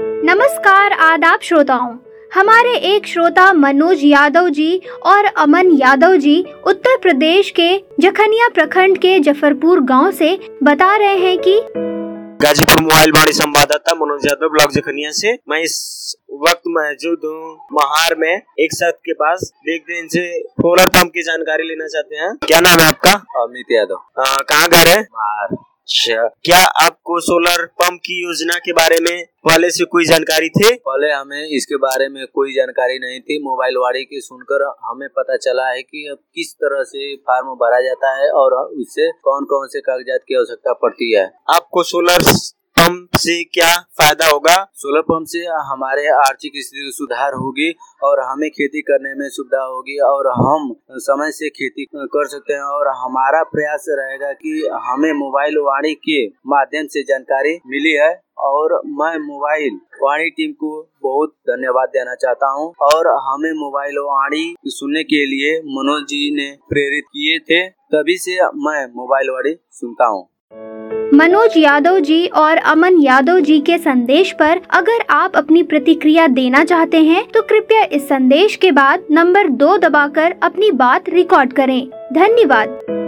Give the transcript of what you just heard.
नमस्कार आदाब श्रोताओं। हमारे एक श्रोता मनोज यादव जी और अमन यादव जी उत्तर प्रदेश के जखनिया प्रखंड के जफरपुर गांव से बता रहे हैं कि गाजीपुर मोबाइल वाणी संवाददाता मनोज यादव ब्लॉक जखनिया से मैं इस वक्त मौजूद हूँ महार में एक शख्स के पास। देखते हैं इनसे सोलर पंप की जानकारी लेना चाहते हैं। क्या नाम है आपका? अमित यादव। कहाँ घर है? महार। अच्छा, क्या आपको सोलर पंप की योजना के बारे में पहले से कोई जानकारी थी? पहले हमें इसके बारे में कोई जानकारी नहीं थी। मोबाइल वाणी की सुनकर हमें पता चला है कि अब किस तरह से फार्म भरा जाता है और उससे कौन कौन से कागजात की आवश्यकता पड़ती है। आपको सोलर पंप से क्या फायदा होगा? सोलर पंप से हमारे आर्थिक स्थिति सुधार होगी और हमें खेती करने में सुविधा होगी और हम समय से खेती कर सकते हैं। और हमारा प्रयास रहेगा कि हमें मोबाइल वाणी के माध्यम से जानकारी मिली है और मैं मोबाइल वाणी टीम को बहुत धन्यवाद देना चाहता हूं। और हमें मोबाइल वाणी सुनने के लिए मनोज जी ने प्रेरित किए थे, तभी से मैं मोबाइल वाणी सुनता हूं। मनोज यादव जी और अमन यादव जी के संदेश पर अगर आप अपनी प्रतिक्रिया देना चाहते हैं तो कृपया इस संदेश के बाद नंबर 2 दबाकर अपनी बात रिकॉर्ड करें। धन्यवाद।